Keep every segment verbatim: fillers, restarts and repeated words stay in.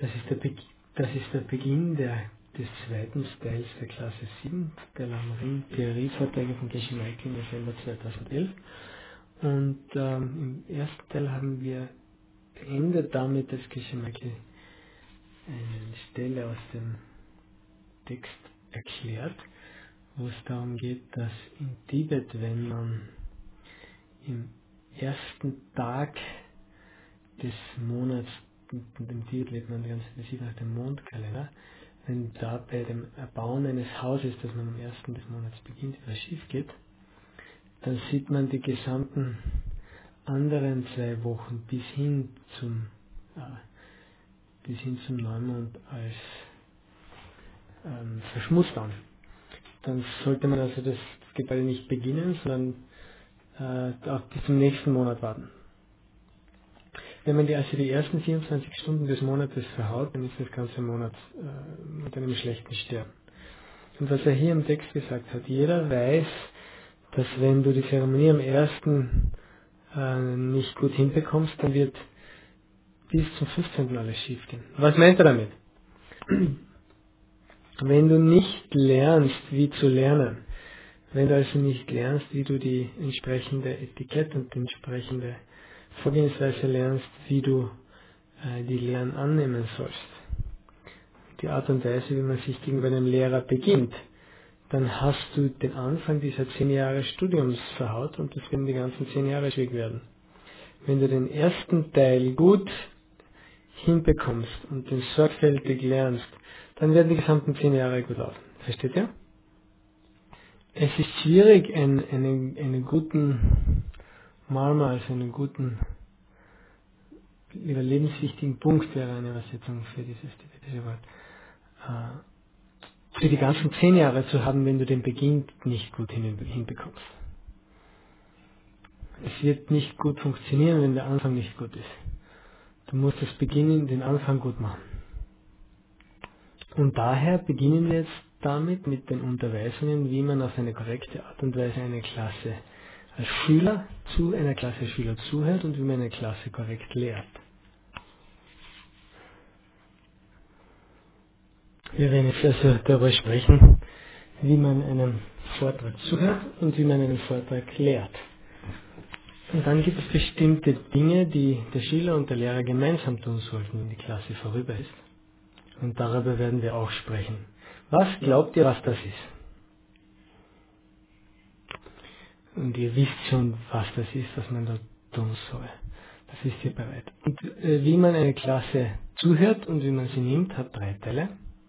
Das ist der, Be das ist der Beginn der, des zweiten Teils der Klasse sieben, der Lamarin Theorievorträge von Gesche Michael im November zweitausendelf. Und ähm, im ersten Teil haben wir beendet damit, dass Gesche Michael eine Stelle aus dem Text erklärt, wo es darum geht, dass in Tibet, wenn man im ersten Tag des Monats, in dem Tibet lebt man die ganze Zeit, das sieht nach dem Mondkalender, wenn da bei dem Erbauen eines Hauses, das man am ersten des Monats beginnt, etwas schief geht, dann sieht man die gesamten anderen zwei Wochen bis hin zum äh, bis hin zum Neumond als ähm, verschmust an. Dann sollte man also das Gebäude nicht beginnen, sondern äh, auch bis zum nächsten Monat warten. Wenn man die, also die ersten vierundzwanzig Stunden des Monates verhaut, dann ist das ganze Monat äh, mit einem schlechten Stern. Und was er hier im Text gesagt hat, jeder weiß, dass wenn du die Zeremonie am ersten äh, nicht gut hinbekommst, dann wird bis zum fünfzehnten alles schief gehen. Was meint er damit? Wenn du nicht lernst, wie zu lernen, wenn du also nicht lernst, wie du die entsprechende Etikette und die entsprechende Vorgehensweise lernst, wie du äh, die Lehren annehmen sollst, die Art und Weise, wie man sich gegenüber einem Lehrer beginnt, dann hast du den Anfang dieser zehn Jahre Studiums verhaut und das werden die ganzen zehn Jahre schwierig werden. Wenn du den ersten Teil gut hinbekommst und den sorgfältig lernst, dann werden die gesamten zehn Jahre gut laufen. Versteht ihr? Es ist schwierig, einen, einen, einen guten Marma, also einen guten, überlebenswichtigen Punkt wäre eine Übersetzung für dieses tibetische Wort, äh, für die ganzen zehn Jahre zu haben, wenn du den Beginn nicht gut hin, hinbekommst. Es wird nicht gut funktionieren, wenn der Anfang nicht gut ist. Du musst das Beginnen, den Anfang gut machen. Und daher beginnen wir jetzt damit, mit den Unterweisungen, wie man auf eine korrekte Art und Weise eine Klasse als Schüler zu einer Klasse Schüler zuhört und wie man eine Klasse korrekt lehrt. Wir werden jetzt also darüber sprechen, wie man einem Vortrag zuhört und wie man einen Vortrag lehrt. Und dann gibt es bestimmte Dinge, die der Schüler und der Lehrer gemeinsam tun sollten, wenn die Klasse vorüber ist. Und darüber werden wir auch sprechen. Was glaubt ihr, was das ist? Und ihr wisst schon, was das ist, was man da tun soll. Das wisst ihr bereit. Und äh, wie man eine Klasse zuhört und wie man sie nimmt, hat drei Teile.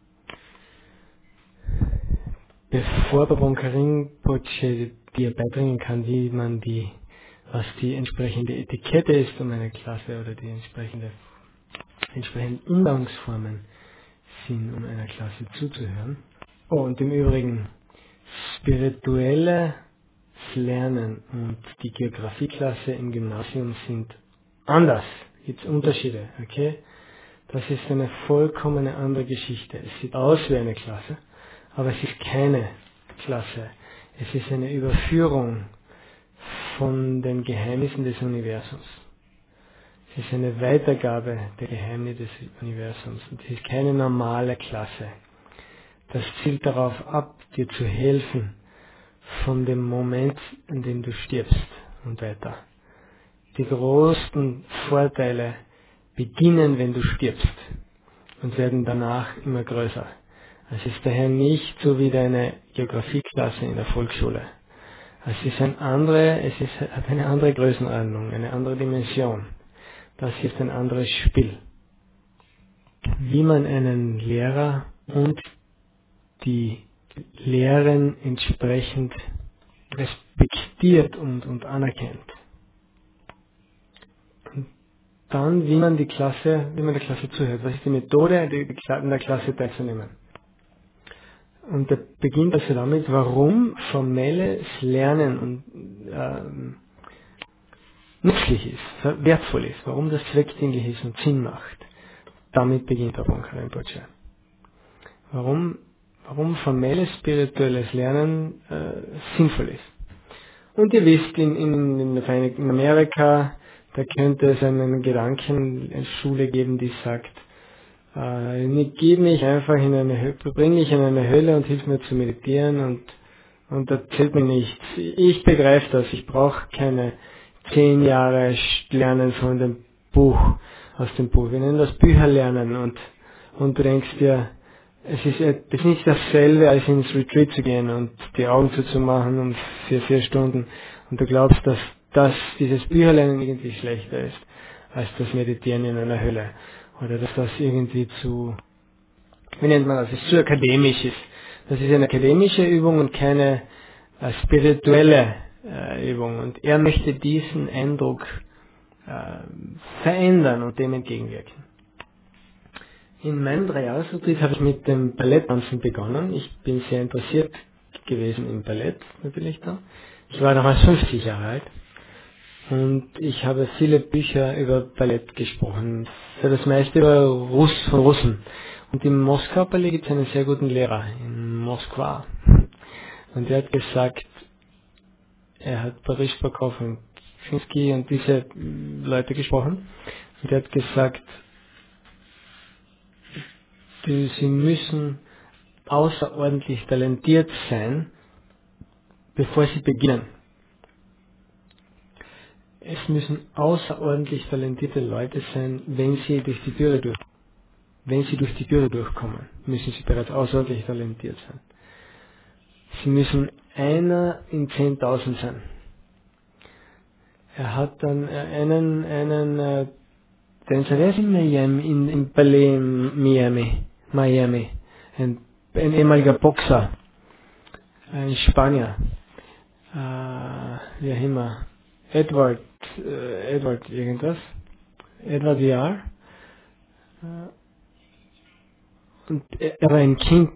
Bevor Babonka Rinpoche dir beibringen kann, wie man die, was die entsprechende Etikette ist, um eine Klasse oder die entsprechende, entsprechenden Umgangsformen sind, um einer Klasse zuzuhören. Oh, und im Übrigen, spirituelles Lernen und die Geografieklasse im Gymnasium sind anders. Gibt es Unterschiede, okay? Das ist eine vollkommen andere Geschichte. Es sieht aus wie eine Klasse, aber es ist keine Klasse. Es ist eine Überführung von den Geheimnissen des Universums. Es ist eine Weitergabe der Geheimnisse des Universums. Und es ist keine normale Klasse. Das zielt darauf ab, dir zu helfen von dem Moment, in dem du stirbst und weiter. Die größten Vorteile beginnen, wenn du stirbst und werden danach immer größer. Es ist daher nicht so wie deine Geografieklasse in der Volksschule. Es ist ein andere, es ist, hat eine andere Größenordnung, eine andere Dimension. Das ist ein anderes Spiel. Wie man einen Lehrer und die Lehren entsprechend respektiert und, und anerkennt. Und dann, wie man die Klasse, wie man der Klasse zuhört. Was ist die Methode, die, die in der Klasse teilzunehmen? Und der beginnt also damit, warum formelles Lernen und ähm, nützlich ist, wertvoll ist, warum das zweckdienlich ist und Sinn macht. Damit beginnt Babonka Rinpoche. Warum, warum formelles spirituelles Lernen äh, sinnvoll ist. Und ihr wisst, in, in, in, in Amerika, da könnte es einen Gedanken, eine Schule geben, die sagt, Äh, gib mich einfach in eine Höhle, bring mich in eine Höhle und hilf mir zu meditieren und, und erzählt mir nichts. Ich begreife das, ich brauche keine zehn Jahre Lernen von dem Buch, aus dem Buch. Wir nennen das Bücher lernen und, und du denkst dir, es ist, es ist nicht dasselbe, als ins Retreat zu gehen und die Augen zuzumachen um vier, vier Stunden und du glaubst, dass dass dieses Bücherlernen irgendwie schlechter ist, als das Meditieren in einer Höhle. Oder dass das irgendwie zu, wie nennt man das, es zu akademisch ist. Das ist eine akademische Übung und keine äh, spirituelle äh, Übung. Und er möchte diesen Eindruck äh, verändern und dem entgegenwirken. In meinem Dreijahresretreat habe ich mit dem Balletttanzen begonnen. Ich bin sehr interessiert gewesen im Ballett, natürlich da. Ich war damals fünfzig Jahre alt. Und ich habe viele Bücher über Ballett gesprochen, für das meiste über Russ, von Russen. Und im Moskau Ballet gibt es einen sehr guten Lehrer, in Moskwa. Und der hat gesagt, er hat Barischbakov und Finsky und diese Leute gesprochen. Und er hat gesagt, die, sie müssen außerordentlich talentiert sein, bevor sie beginnen. Es müssen außerordentlich talentierte Leute sein, wenn sie durch die Türe durch, wenn sie durch die Türe durchkommen, müssen sie bereits außerordentlich talentiert sein. Sie müssen einer in zehntausend sein. Er hat dann einen, einen, äh, Tänzer, der ist in Miami, in, in Ballet in Miami, Miami, ein, ein ehemaliger Boxer, ein Spanier, äh, wie auch immer, Edward, äh, Edward irgendwas, Edward Jahr. Und er war ein Kind,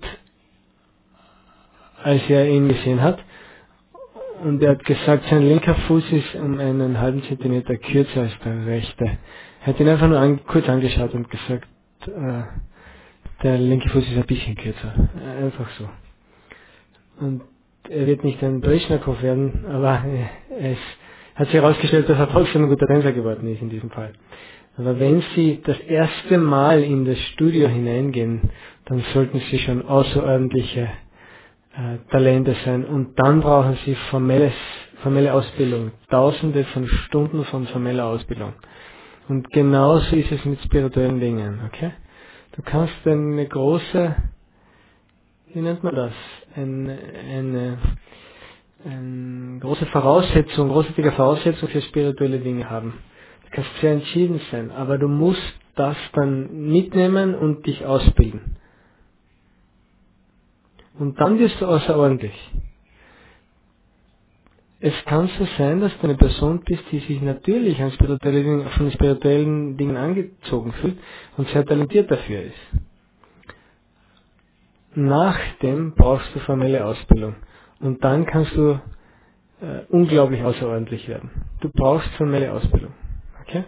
als er ihn gesehen hat. Und er hat gesagt, sein linker Fuß ist um einen halben Zentimeter kürzer als der rechte. Er hat ihn einfach nur an, kurz angeschaut und gesagt, äh, der linke Fuß ist ein bisschen kürzer. Äh, einfach so. Und er wird nicht ein Barischbakov werden, aber es hat sich herausgestellt, dass er trotzdem ein guter Tänzer geworden ist in diesem Fall. Aber wenn Sie das erste Mal in das Studio hineingehen, dann sollten Sie schon außerordentliche äh, Talente sein und dann brauchen Sie formelles, formelle Ausbildung, tausende von Stunden von formeller Ausbildung. Und genauso ist es mit spirituellen Dingen, okay? Du kannst eine große, wie nennt man das, eine, eine, eine große Voraussetzung, großartige Voraussetzung für spirituelle Dinge haben. Du kannst sehr entschieden sein, aber du musst das dann mitnehmen und dich ausbilden. Und dann wirst du außerordentlich. Es kann so sein, dass du eine Person bist, die sich natürlich an spirituelle Dinge, von spirituellen Dingen angezogen fühlt und sehr talentiert dafür ist. Nachdem brauchst du formelle Ausbildung. Und dann kannst du äh, unglaublich außerordentlich werden. Du brauchst formelle Ausbildung. Okay?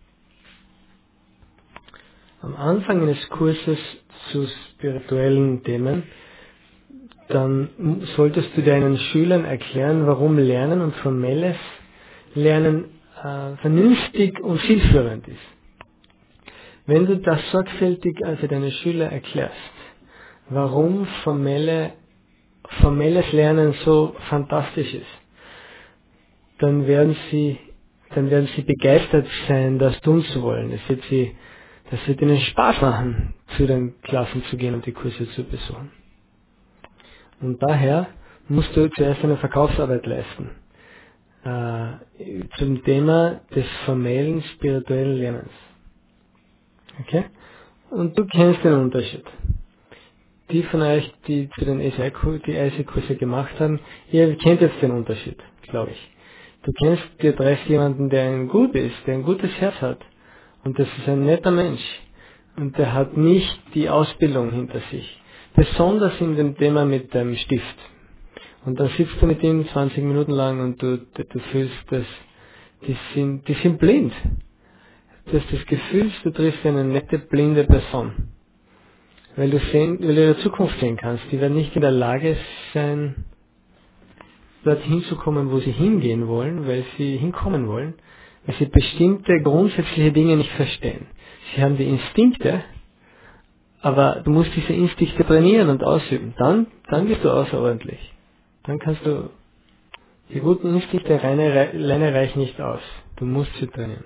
Am Anfang eines Kurses zu spirituellen Themen, dann solltest du deinen Schülern erklären, warum Lernen und formelles Lernen äh, vernünftig und zielführend ist. Wenn du das sorgfältig für deine Schüler erklärst, warum formelle, formelles Lernen so fantastisch ist, dann werden sie, dann werden sie begeistert sein, das tun zu wollen. Das wird sie, das wird ihnen Spaß machen, zu den Klassen zu gehen und die Kurse zu besuchen. Und daher musst du zuerst eine Verkaufsarbeit leisten äh, zum Thema des formellen spirituellen Lernens. Okay? Und du kennst den Unterschied. Die von euch, die zu den I C I-Kurse gemacht haben, ihr kennt jetzt den Unterschied, glaube ich. Du kennst, du triffst jemanden, der ein gut ist, der ein gutes Herz hat. Und das ist ein netter Mensch. Und der hat nicht die Ausbildung hinter sich. Besonders in dem Thema mit dem Stift. Und dann sitzt du mit ihm zwanzig Minuten lang und du, du, du fühlst, dass die sind, die sind blind. Du hast das Gefühl, du triffst eine nette, blinde Person. Weil du, sehen, weil du ihre Zukunft sehen kannst. Die werden nicht in der Lage sein, dorthin zu kommen, wo sie hingehen wollen, weil sie hinkommen wollen, weil sie bestimmte grundsätzliche Dinge nicht verstehen. Sie haben die Instinkte, Aber du musst diese Instinkte trainieren und ausüben. Dann, dann bist du außerordentlich. Dann kannst du, die guten Instinkte alleine, alleine reichen nicht aus. Du musst sie trainieren.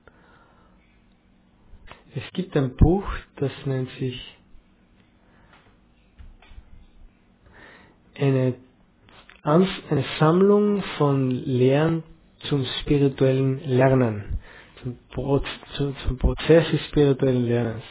Es gibt ein Buch, das nennt sich eine, eine Sammlung von Lehren zum spirituellen Lernen, zum, Pro, zum, zum Prozess des spirituellen Lernens.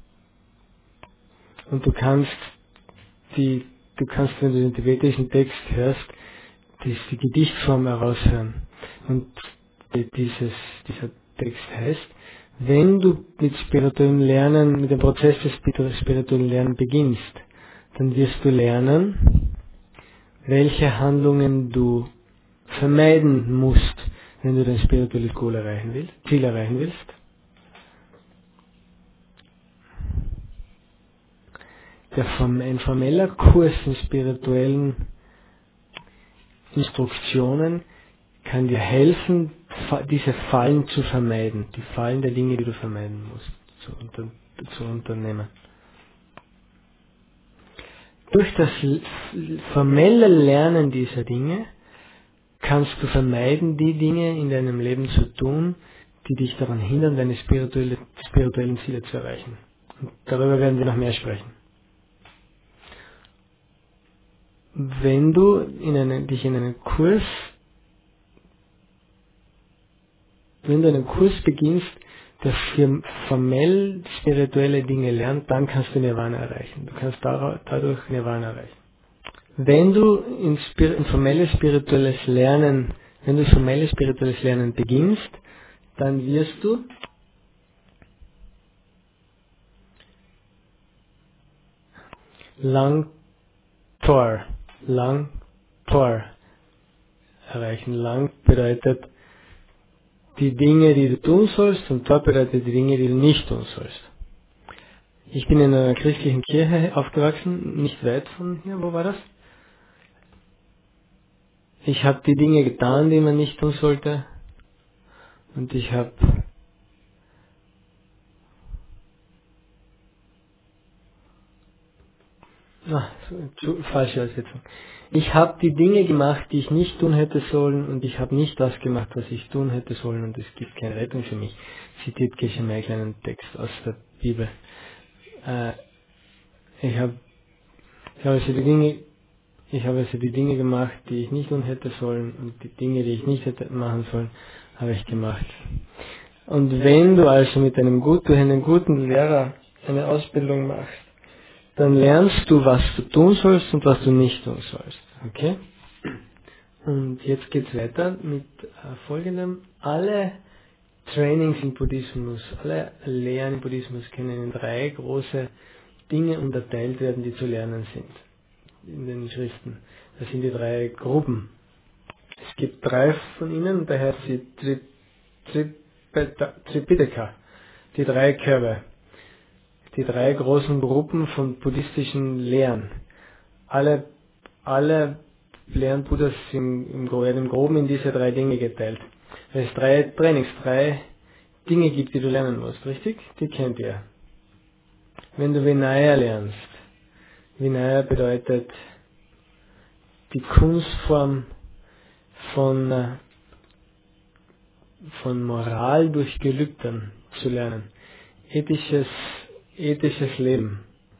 Und du kannst die, du kannst, wenn du den tibetischen Text hörst, die, die Gedichtform heraushören. Und dieses, dieser Text heißt, wenn du mit spirituellem Lernen, mit dem Prozess des spirituellen Lernens beginnst, dann wirst du lernen, welche Handlungen du vermeiden musst, wenn du dein spirituelles Goal erreichen willst, Ziel erreichen willst. Der, ein formeller Kurs in spirituellen Instruktionen kann dir helfen, diese Fallen zu vermeiden, die Fallen der Dinge, die du vermeiden musst, zu, unter, zu unternehmen. Durch das formelle Lernen dieser Dinge kannst du vermeiden, die Dinge in deinem Leben zu tun, die dich daran hindern, deine spirituelle, spirituellen Ziele zu erreichen. Und darüber werden wir noch mehr sprechen. Wenn du in einen, dich in einen Kurs, wenn du einen Kurs beginnst, der für formell spirituelle Dinge lernt, dann kannst du Nirvana erreichen. Du kannst dadurch Nirvana erreichen. Wenn du in, in formelles spirituelles Lernen, wenn du formelles spirituelles Lernen beginnst, dann wirst du lang Tor, lang Tor erreichen. Lang bedeutet die Dinge, die du tun sollst, und Tor bedeutet die Dinge, die du nicht tun sollst. Ich bin in einer christlichen Kirche aufgewachsen, nicht weit von hier. Wo war das? Ich habe die Dinge getan, die man nicht tun sollte, und ich habe Ah, falsche Übersetzung. Ich habe die Dinge gemacht, die ich nicht tun hätte sollen, und ich habe nicht das gemacht, was ich tun hätte sollen, und es gibt keine Rettung für mich. Zitiert Geshe Michael einen Text aus der Bibel. Äh, ich habe ich hab also die Dinge ich habe also die Dinge gemacht, die ich nicht tun hätte sollen, und die Dinge, die ich nicht hätte machen sollen, habe ich gemacht. Und wenn du also mit einem, gut, durch einen guten Lehrer eine Ausbildung machst, dann lernst du, was du tun sollst und was du nicht tun sollst. Okay? Und jetzt geht's weiter mit äh, folgendem. Alle Trainings im Buddhismus, alle Lehren im Buddhismus können in drei große Dinge unterteilt werden, die zu lernen sind. In den Schriften. Das sind die drei Gruppen. Es gibt drei von ihnen, und daher heißt sie Tri, Tripita, Tripitaka, die drei Körbe. Die drei großen Gruppen von buddhistischen Lehren. Alle, alle Lehren Buddhas sind im, im Groben in diese drei Dinge geteilt. Weil es drei Trainings, drei Dinge gibt, die du lernen musst, richtig? Die kennt ihr. Wenn du Vinaya lernst, Vinaya bedeutet die Kunstform von, von Moral durch Gelübden zu lernen. Ethisches ethisches Leben,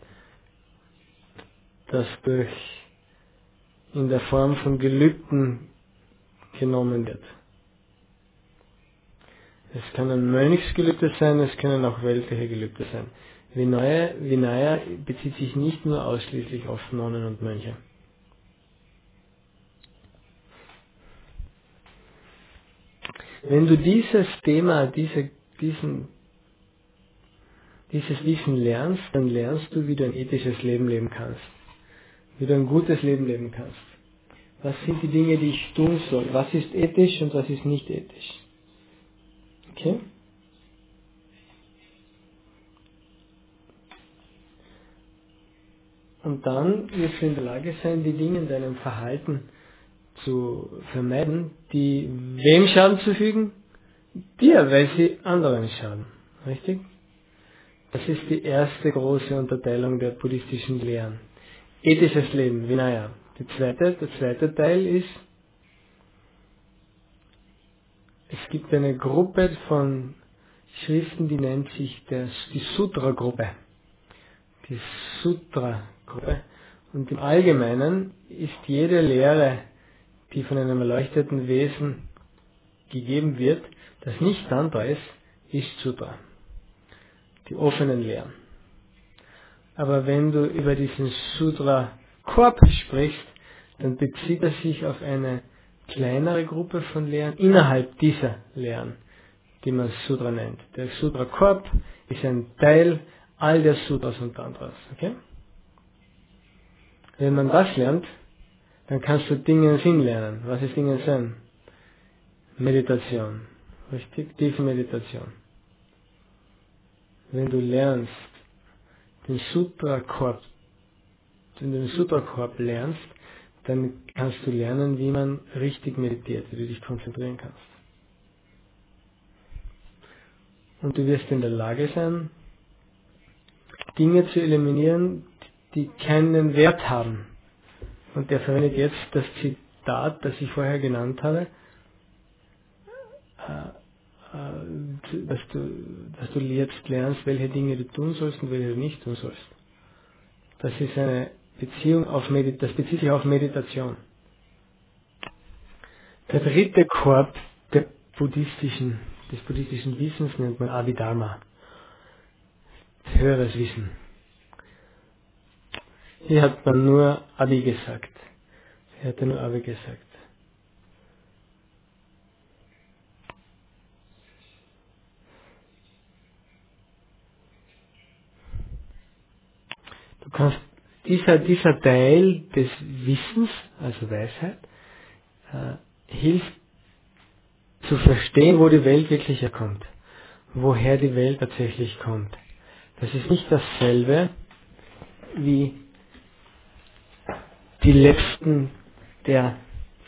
das durch in der Form von Gelübden genommen wird. Es können Mönchsgelübde sein, es können auch weltliche Gelübde sein. Vinaya, Vinaya bezieht sich nicht nur ausschließlich auf Nonnen und Mönche. Wenn du dieses Thema, diese, diesen dieses Wissen lernst, dann lernst du, wie du ein ethisches Leben leben kannst. Wie du ein gutes Leben leben kannst. Was sind die Dinge, die ich tun soll? Was ist ethisch und was ist nicht ethisch? Okay? Und dann wirst du in der Lage sein, die Dinge in deinem Verhalten zu vermeiden, die wem Schaden zufügen? Dir, weil sie anderen schaden. Richtig? Das ist die erste große Unterteilung der buddhistischen Lehren. Ethisches Leben, Vinaya. Die zweite, der zweite Teil ist, es gibt eine Gruppe von Schriften, die nennt sich das, die Sutra-Gruppe. Die Sutra-Gruppe. Und im Allgemeinen ist jede Lehre, die von einem erleuchteten Wesen gegeben wird, das nicht Tantra ist, ist Sutra. Die offenen Lehren. Aber wenn du über diesen Sutra-Korb sprichst, dann bezieht er sich auf eine kleinere Gruppe von Lehren innerhalb dieser Lehren, die man Sutra nennt. Der Sutra-Korb ist ein Teil all der Sutras und Tantras. Okay? Wenn man das lernt, dann kannst du Dinge in Sinn lernen. Was ist Dinge in Sinn? Meditation. Richtig? Tiefe Meditation. Wenn du lernst, den Sutra-Korb, wenn du den Sutra-Korb lernst, dann kannst du lernen, wie man richtig meditiert, wie du dich konzentrieren kannst. Und du wirst in der Lage sein, Dinge zu eliminieren, die keinen Wert haben. Und er verwendet jetzt das Zitat, das ich vorher genannt habe, dass du, dass du jetzt lernst, welche Dinge du tun sollst und welche du nicht tun sollst. Das ist eine Beziehung auf Medit das bezieht sich auf Meditation. Der dritte Korb der buddhistischen, des buddhistischen Wissens nennt man Abhidharma. Höheres Wissen. Hier hat man nur Abi gesagt. Hier hat er nur Abi gesagt. Du kannst, dieser, dieser Teil des Wissens, also Weisheit, äh, hilft zu verstehen, wo die Welt wirklich herkommt. Woher die Welt tatsächlich kommt. Das ist nicht dasselbe wie die letzten der,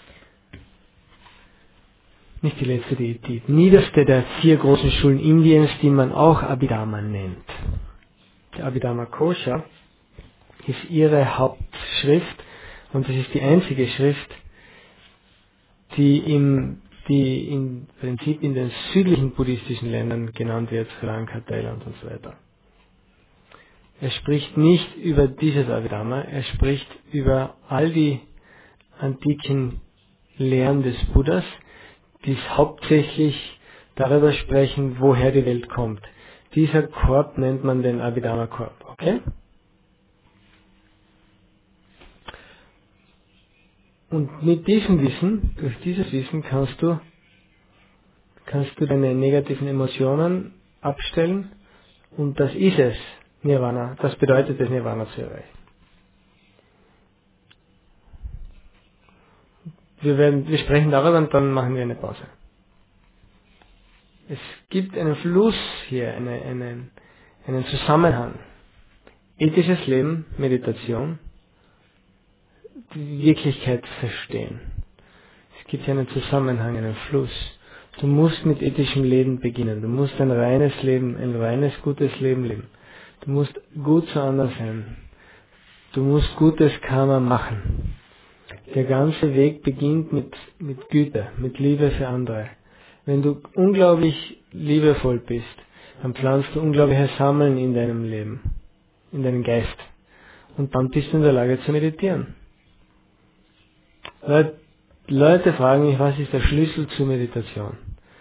nicht die letzte, die, die niederste der vier großen Schulen Indiens, die man auch Abhidharma nennt. Die Abhidharma Kosha ist ihre Hauptschrift und das ist die einzige Schrift, die im, die im Prinzip in den südlichen buddhistischen Ländern genannt wird, Sri Lanka, Thailand und so weiter. Er spricht nicht über dieses Abhidharma, er spricht über all die antiken Lehren des Buddhas, die hauptsächlich darüber sprechen, woher die Welt kommt. Dieser Korb nennt man den Abhidharma-Korb. Okay? Und mit diesem Wissen, durch dieses Wissen kannst du, kannst du deine negativen Emotionen abstellen und das ist es, Nirvana. Das bedeutet es, Nirvana zu erreichen. Wir, werden, wir sprechen darüber und dann machen wir eine Pause. Es gibt einen Fluss hier, eine, einen, einen Zusammenhang. Ethisches Leben, Meditation, die Wirklichkeit verstehen. Es gibt hier einen Zusammenhang, einen Fluss. Du musst mit ethischem Leben beginnen. Du musst ein reines Leben, ein reines, gutes Leben leben. Du musst gut zu anderen sein. Du musst gutes Karma machen. Der ganze Weg beginnt mit, mit Güte, mit Liebe für andere. Wenn du unglaublich liebevoll bist, dann pflanzt du unglaubliche Sammeln in deinem Leben, in deinem Geist. Und dann bist du in der Lage zu meditieren. Leute fragen mich, was ist der Schlüssel zur Meditation?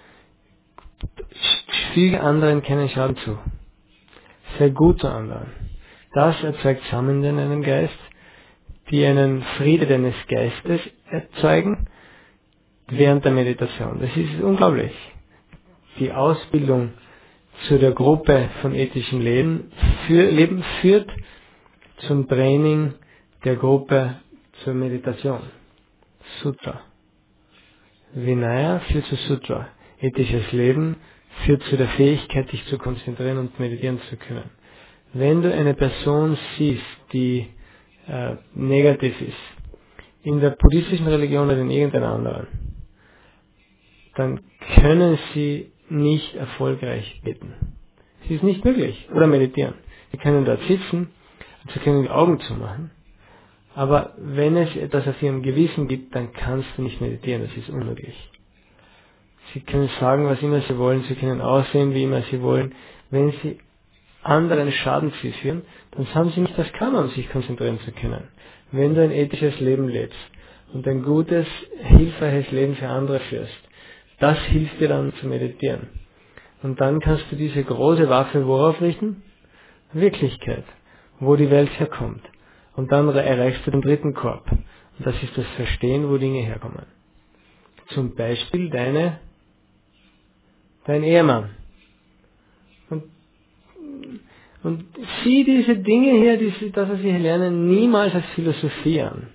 Füge anderen keinen Schaden zu. Sei gut zu anderen. Das erzeugt Samen in deinem Geist, die einen Friede deines Geistes erzeugen während der Meditation. Das ist unglaublich. Die Ausbildung zu der Gruppe von ethischem Leben, für, Leben führt zum Training der Gruppe zur Meditation. Sutra. Vinaya führt zu Sutra. Ethisches Leben führt zu der Fähigkeit, dich zu konzentrieren und meditieren zu können. Wenn du eine Person siehst, die äh, negativ ist, in der buddhistischen Religion oder in irgendeiner anderen, dann können sie nicht erfolgreich beten. Es ist nicht möglich. Oder meditieren. Sie können dort sitzen und Sie können die Augen zumachen. Aber wenn es etwas auf Ihrem Gewissen gibt, dann kannst du nicht meditieren. Das ist unmöglich. Sie können sagen, was immer Sie wollen. Sie können aussehen, wie immer Sie wollen. Wenn Sie anderen Schaden zuführen, dann haben Sie nicht das Karma, um sich konzentrieren zu können. Wenn du ein ethisches Leben lebst und ein gutes, hilfreiches Leben für andere führst, das hilft dir dann zu meditieren. Und dann kannst du diese große Waffe worauf richten? Wirklichkeit, wo die Welt herkommt. Und dann erreichst du den dritten Korb. Und das ist das Verstehen, wo Dinge herkommen. Zum Beispiel deine, dein Ehemann. Und, und sieh diese Dinge hier, diese, das, was wir hier lernen, niemals als Philosophie an.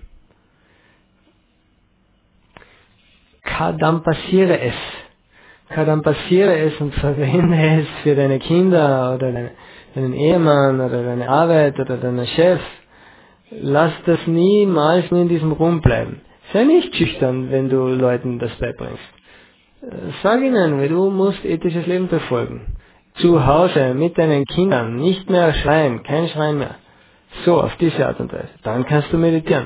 Kadam passiere es. Kadam passiere es und verwende es für deine Kinder oder deine, deinen Ehemann oder deine Arbeit oder deinen Chef. Lass das niemals nur in diesem Raum bleiben. Sei nicht schüchtern, wenn du Leuten das beibringst. Sag ihnen, du musst ethisches Leben verfolgen. Zu Hause, mit deinen Kindern, nicht mehr schreien, kein Schreien mehr. So, auf diese Art und Weise. Dann kannst du meditieren.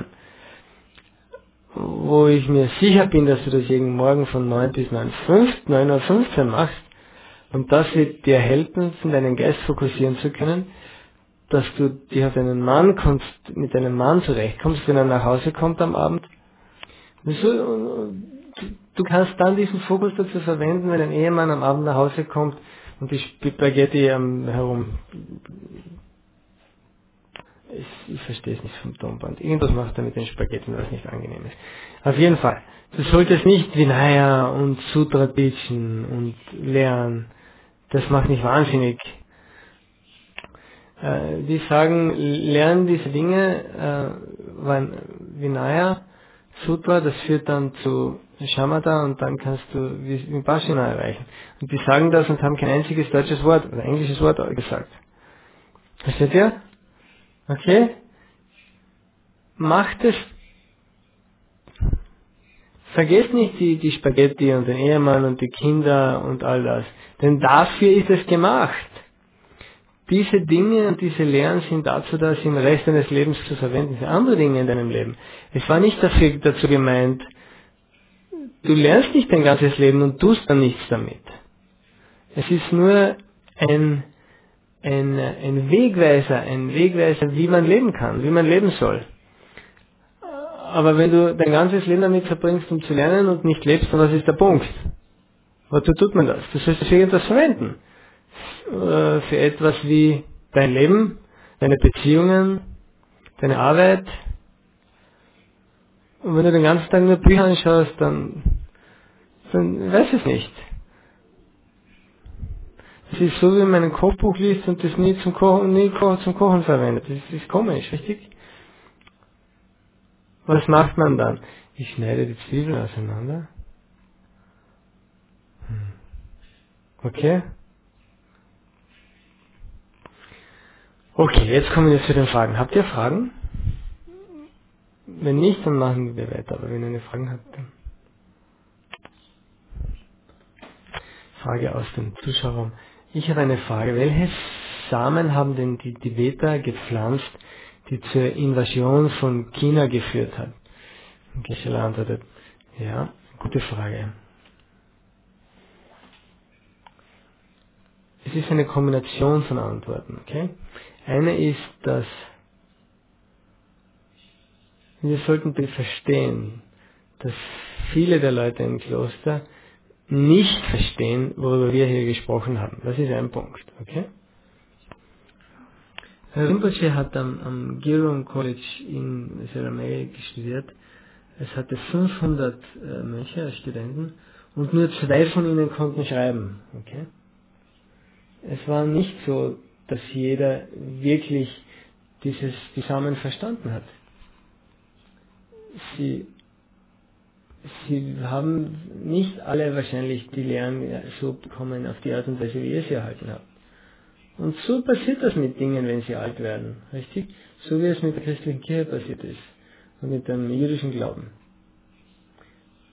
Wo ich mir sicher bin, dass du das jeden Morgen von neun bis neun Uhr fünfzehn machst. Und das wird dir helfen, deinen Geist fokussieren zu können, dass du dich auf einen Mann kommst, mit einem Mann zurechtkommst, wenn er nach Hause kommt am Abend. So, du kannst dann diesen Fokus dazu verwenden, wenn ein Ehemann am Abend nach Hause kommt und die Spaghetti ähm, herum. Ich, ich verstehe es nicht vom Tonband. Irgendwas macht er mit den Spaghetti, was nicht angenehm ist. Auf jeden Fall. Du solltest nicht Vinaya und Sutra teachen und lernen. Das macht mich wahnsinnig. Äh, die sagen, lernen diese Dinge, äh, Vinaya, Sutra, das führt dann zu Shamatha und dann kannst du Vipassana erreichen. Und die sagen das und haben kein einziges deutsches Wort oder englisches Wort gesagt. Versteht ihr? Okay? Macht es. Vergesst nicht die, die Spaghetti und den Ehemann und die Kinder und all das. Denn dafür ist es gemacht. Diese Dinge und diese Lehren sind dazu da, sie im Rest deines Lebens zu verwenden, für andere Dinge in deinem Leben. Es war nicht dafür, dazu gemeint, du lernst nicht dein ganzes Leben und tust dann nichts damit. Es ist nur ein, ein, ein Wegweiser, ein Wegweiser, wie man leben kann, wie man leben soll. Aber wenn du dein ganzes Leben damit verbringst, um zu lernen und nicht lebst, dann was ist der Punkt? Wozu tut man das? Du sollst es für irgendwas verwenden. Für etwas wie dein Leben, deine Beziehungen, deine Arbeit. Und wenn du den ganzen Tag nur Bücher anschaust, dann, dann weiß ich es nicht. Es ist so, wie man ein Kochbuch liest und das nie zum Kochen, nie zum Kochen verwendet. Das ist komisch, richtig? Was macht man dann? Ich schneide die Zwiebeln auseinander. Hm. Okay? Okay, jetzt kommen wir zu den Fragen. Habt ihr Fragen? Wenn nicht, dann machen wir weiter. Aber wenn ihr eine Frage habt, dann Frage aus dem Zuschauerraum. Ich habe eine Frage. Welche Samen haben denn die Tibeter gepflanzt, die zur Invasion von China geführt hat? Geshe-la antwortet, ja, gute Frage. Es ist eine Kombination von Antworten, okay? Eine ist, dass wir sollten bitte verstehen, dass viele der Leute im Kloster nicht verstehen, worüber wir hier gesprochen haben. Das ist ein Punkt, okay? Herr Rinpoche hat am, am Girung College in Seramay studiert. Es hatte fünfhundert äh, Mönche als Studenten und nur zwei von ihnen konnten schreiben, okay? Es war nicht so, dass jeder wirklich dieses Zusammen verstanden hat. Sie, sie haben nicht alle wahrscheinlich die Lehren so bekommen auf die Art und Weise, wie ihr sie erhalten habt. Und so passiert das mit Dingen, wenn sie alt werden, richtig? So wie es mit der christlichen Kirche passiert ist und mit dem jüdischen Glauben.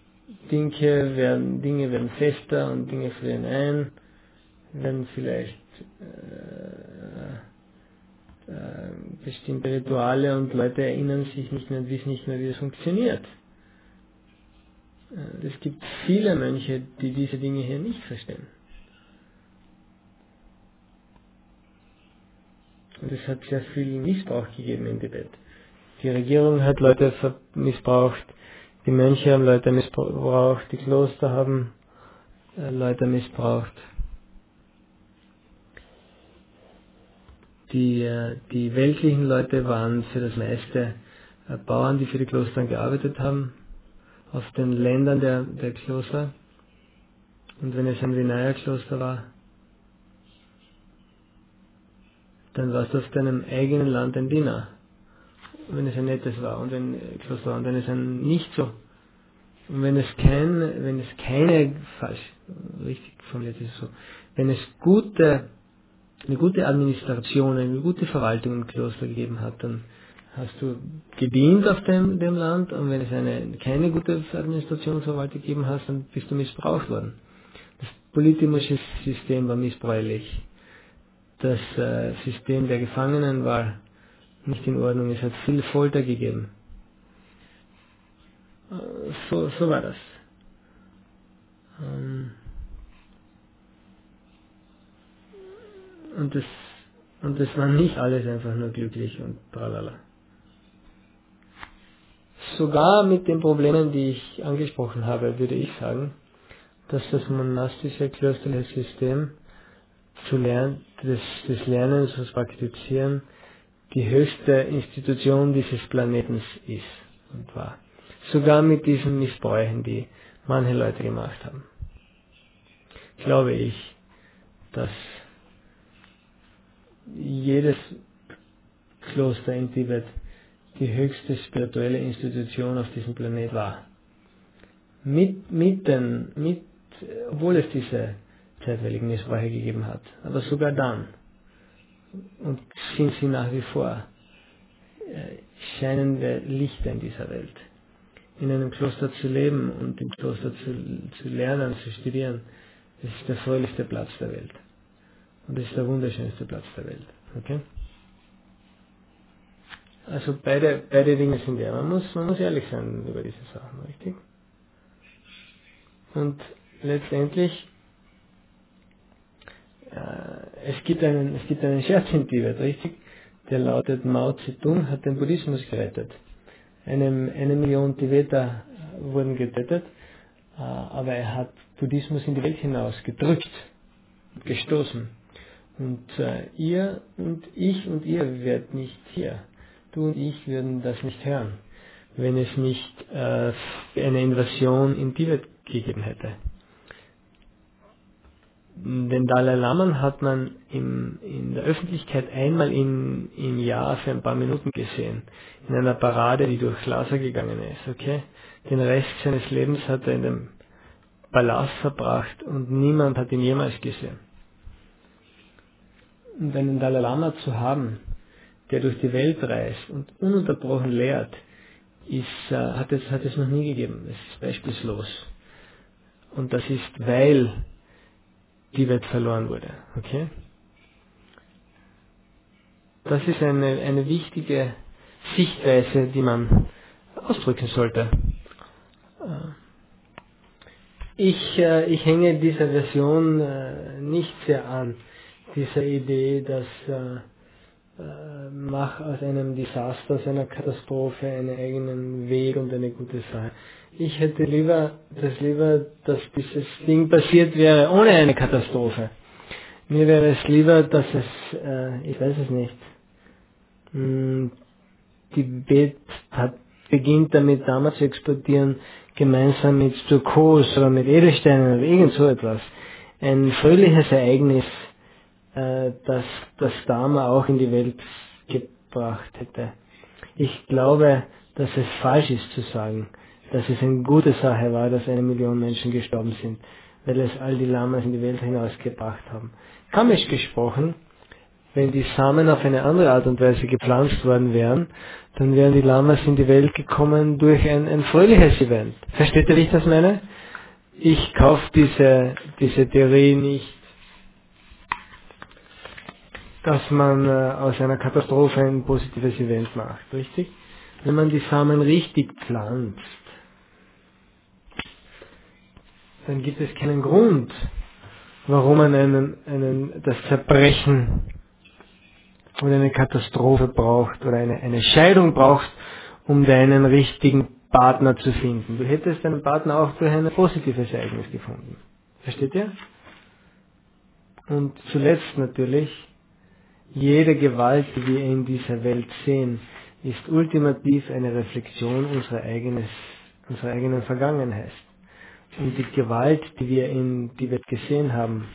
Dinge werden, Dinge werden fester und Dinge frieren ein, werden vielleicht äh, äh, bestimmte Rituale und Leute erinnern sich nicht mehr, wissen nicht mehr, wie es funktioniert. Äh, es gibt viele Mönche, die diese Dinge hier nicht verstehen. Und es hat sehr viel Missbrauch gegeben in Tibet. Die Regierung hat Leute missbraucht, die Mönche haben Leute missbraucht, die Kloster haben äh, Leute missbraucht. Die, äh, die weltlichen Leute waren für das meiste äh, Bauern, die für die Kloster gearbeitet haben, auf den Ländern der, der Kloster. Und wenn es ein Vinaya-Kloster war, dann warst du auf deinem eigenen Land ein Diener, wenn es ein nettes war und ein Kloster war. Und wenn es ein nicht so, und wenn es kein, wenn es keine, falsch, richtig formuliert ist es so, wenn es gute, eine gute Administration, eine gute Verwaltung im Kloster gegeben hat, dann hast du gedient auf dem, dem Land, und wenn es eine, keine gute Administrationsverwaltung gegeben hast, dann bist du missbraucht worden. Das politische System war missbräuchlich. Das äh, System der Gefangenen war nicht in Ordnung, es hat viel Folter gegeben. Äh, so, so war das. Ähm, und das und das war nicht alles einfach nur glücklich und tralala. Sogar mit den Problemen, die ich angesprochen habe, würde ich sagen, dass das monastische, klösterliche System zu lernen, des, des Lernens, das Praktizieren, die höchste Institution dieses Planeten ist und war. Sogar mit diesen Missbräuchen, die manche Leute gemacht haben. Glaube ich, dass jedes Kloster in Tibet die höchste spirituelle Institution auf diesem Planet war. Mit, mit den, mit, obwohl es diese zeitweiligen Missbräuche gegeben hat. Aber sogar dann, und sind sie nach wie vor, scheinende Lichter in dieser Welt. In einem Kloster zu leben und im Kloster zu, zu lernen, zu studieren, das ist der fröhlichste Platz der Welt. Und das ist der wunderschönste Platz der Welt. Okay? Also beide, beide Dinge sind ja. Man muss, man muss ehrlich sein über diese Sachen, richtig? Und letztendlich, äh, es gibt einen, es gibt einen Scherz in Tibet, richtig? Der lautet: Mao Zedong hat den Buddhismus gerettet. Eine, eine Million Tibeter wurden getötet, äh, aber er hat Buddhismus in die Welt hinaus gedrückt, gestoßen. Und äh, ihr und ich und ihr werdet nicht hier. Du und ich würden das nicht hören, wenn es nicht äh, eine Invasion in Tibet gegeben hätte. Den Dalai Lama hat man im, in der Öffentlichkeit einmal im, im Jahr für ein paar Minuten gesehen, in einer Parade, die durch Lhasa gegangen ist. Okay? Den Rest seines Lebens hat er in dem Palast verbracht und niemand hat ihn jemals gesehen. Und einen Dalai Lama zu haben, der durch die Welt reist und ununterbrochen lehrt, ist, äh, hat, es, hat es noch nie gegeben. Es ist beispielslos. Und das ist, weil die Welt verloren wurde. Okay? Das ist eine, eine wichtige Sichtweise, die man ausdrücken sollte. Ich, äh, ich hänge dieser Version äh, nicht sehr an, dieser Idee, dass äh, äh, mach aus einem Desaster, aus einer Katastrophe einen eigenen Weg und eine gute Sache. Ich hätte lieber, das lieber, dass dieses Ding passiert wäre ohne eine Katastrophe. Mir wäre es lieber, dass es, äh, ich weiß es nicht, mh, Tibet hat, beginnt damit damals zu exportieren, gemeinsam mit Turkos oder mit Edelsteinen oder irgend so etwas. Ein fröhliches Ereignis, äh, das das Dharma auch in die Welt gebracht hätte. Ich glaube, dass es falsch ist zu sagen, dass es eine gute Sache war, dass eine Million Menschen gestorben sind, weil es all die Lamas in die Welt hinausgebracht haben. Kamisch gesprochen, wenn die Samen auf eine andere Art und Weise gepflanzt worden wären, dann wären die Lamas in die Welt gekommen durch ein, ein fröhliches Event. Versteht ihr, wie ich das meine? Ich kaufe diese, diese Theorie nicht. dass man äh, aus einer Katastrophe ein positives Event macht, richtig? Wenn man die Samen richtig pflanzt, dann gibt es keinen Grund, warum man einen, einen, das Zerbrechen oder eine Katastrophe braucht oder eine, eine Scheidung braucht, um deinen richtigen Partner zu finden. Du hättest deinen Partner auch durch ein positives Ereignis gefunden. Versteht ihr? Und zuletzt natürlich, jede Gewalt, die wir in dieser Welt sehen, ist ultimativ eine Reflexion unserer, eigenes, unserer eigenen Vergangenheit. Und die Gewalt, die wir in die Welt gesehen haben,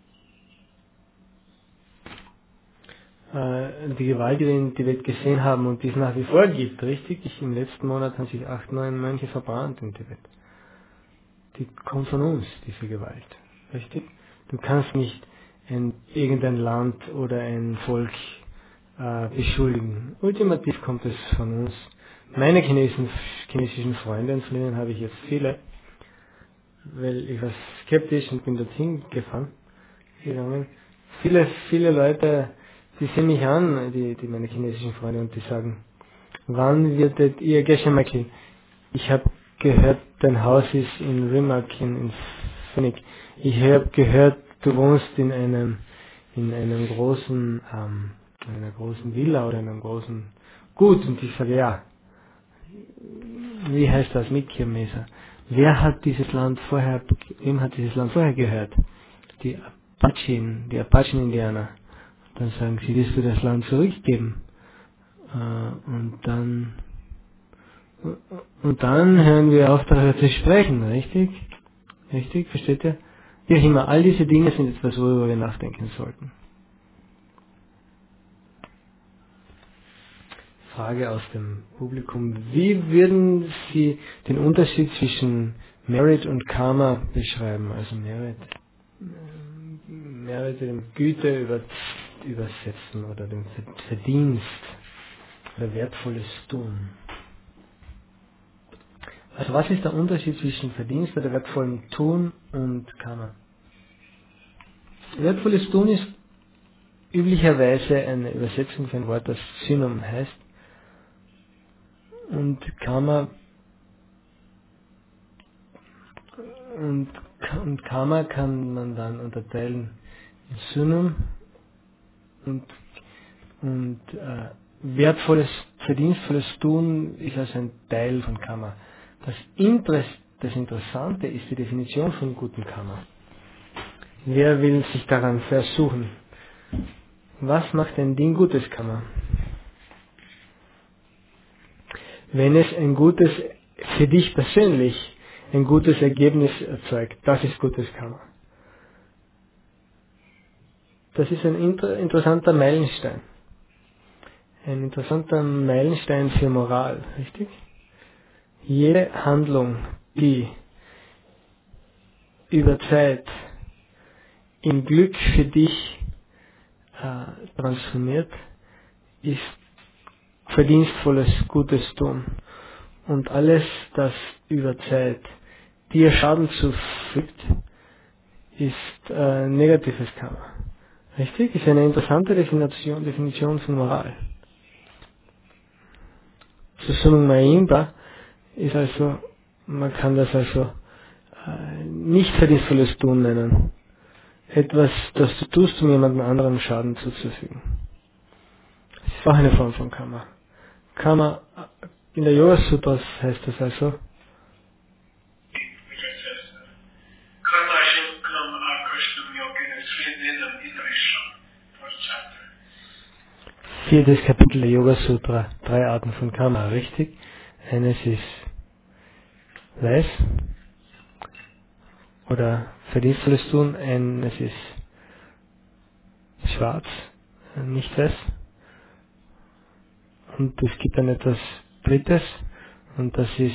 äh, die Gewalt, die wir in die Welt gesehen haben und die es nach wie vor gibt, richtig? Ich, im letzten Monat haben sich acht, neun Mönche verbrannt in Tibet. Die kommt von uns, diese Gewalt. Richtig? Du kannst nicht ein, irgendein Land oder ein Volk äh, beschuldigen. Ultimativ kommt es von uns. Meine chinesischen, chinesischen Freunde, und von denen habe ich jetzt viele, weil ich war skeptisch und bin dorthin gefahren, gegangen. Viele, viele Leute, die sehen mich an, die, die meine chinesischen Freunde, und die sagen, wann wird ihr Geshe-Michael? Ich habe gehört, dein Haus ist in Rimac, in, in Phoenix. Ich habe gehört, du wohnst in einem, in einem großen, ähm, in einer großen Villa oder in einem großen Gut. Und ich sage, ja, wie heißt das, Mikirmesa? Wer hat dieses Land vorher, wem hat dieses Land vorher gehört? Die Apachen, die Apachen-Indianer. Dann sagen sie, willst du das Land zurückgeben? Äh, und dann Und dann hören wir auf, darüber zu sprechen, richtig? Richtig, versteht ihr? Wie auch immer, all diese Dinge sind etwas, worüber wir nachdenken sollten. Frage aus dem Publikum. Wie würden Sie den Unterschied zwischen Merit und Karma beschreiben? Also Merit, Merit dem Güte über, übersetzen oder dem Verdienst oder wertvolles Tun. Also was ist der Unterschied zwischen Verdienst oder wertvollem Tun und Karma? Wertvolles Tun ist üblicherweise eine Übersetzung für ein Wort, das Synum heißt. Und Karma und, und Karma kann man dann unterteilen in Synum und, und äh, wertvolles, verdienstvolles Tun ist also ein Teil von Karma. Das, Interess, das Interessante ist die Definition von gutem Karma. Wer will sich daran versuchen? Was macht ein Ding gutes Karma? Wenn es ein gutes, für dich persönlich, ein gutes Ergebnis erzeugt, das ist gutes Karma. Das ist ein inter, interessanter Meilenstein. Ein interessanter Meilenstein für Moral, richtig? Jede Handlung, die über Zeit in Glück für dich äh, transformiert, ist verdienstvolles, gutes Tun. Und alles, das über Zeit dir Schaden zufügt, ist äh, negatives Karma. Richtig? Ist eine interessante Definition, Definition von Moral. Susunung Mayimba ist also, man kann das also äh, nicht verdienstvolles Tun nennen. Etwas, das du tust, um jemandem anderen Schaden zuzufügen. Das ist auch eine Form von Karma. Karma, in der Yoga Sutras heißt das also, viertes Kapitel der Yoga Sutra, drei Arten von Karma, richtig? Eines ist weiß oder verdienstvolles Tun, eines ist schwarz, nicht weiß. Und es gibt dann etwas Drittes, und das ist,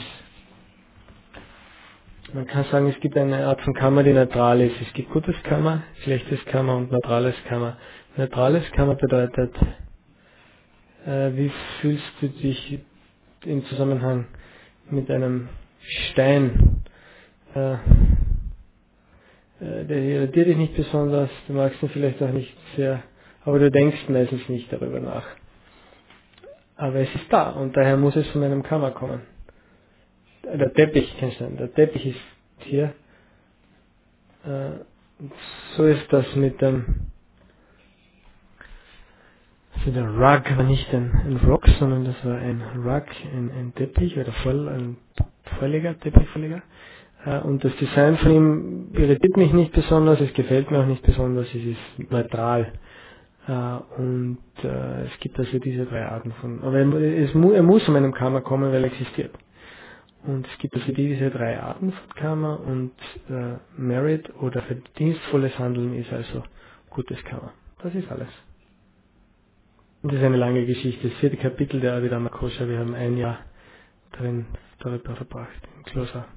man kann sagen, es gibt eine Art von Karma, die neutral ist. Es gibt gutes Karma, schlechtes Karma und neutrales Karma. Neutrales Karma bedeutet, äh, wie fühlst du dich im Zusammenhang mit einem Stein? Äh, äh, der irritiert dich nicht besonders, du magst ihn vielleicht auch nicht sehr, aber du denkst meistens nicht darüber nach. Aber es ist da und daher muss es von meinem Karma kommen. Der Teppich, kennst du, der Teppich ist hier. Äh, so ist das mit dem, also der Rug war nicht ein, ein Rock, sondern das war ein Rug, ein, ein Teppich oder voll, ein Vorleger, Teppichvorleger. Äh, und das Design von ihm irritiert mich nicht besonders, es gefällt mir auch nicht besonders, es ist neutral. Uh, und uh, es gibt also diese drei Arten von, aber es mu, er muss zu meinem Karma kommen, weil er existiert. Und es gibt also diese drei Arten von Karma und uh, Merit oder verdienstvolles Handeln ist also gutes Karma. Das ist alles. Und das ist eine lange Geschichte. Das vierte Kapitel der Abhidhamma Kosha, wir haben ein Jahr drin darüber verbracht, im Kloster.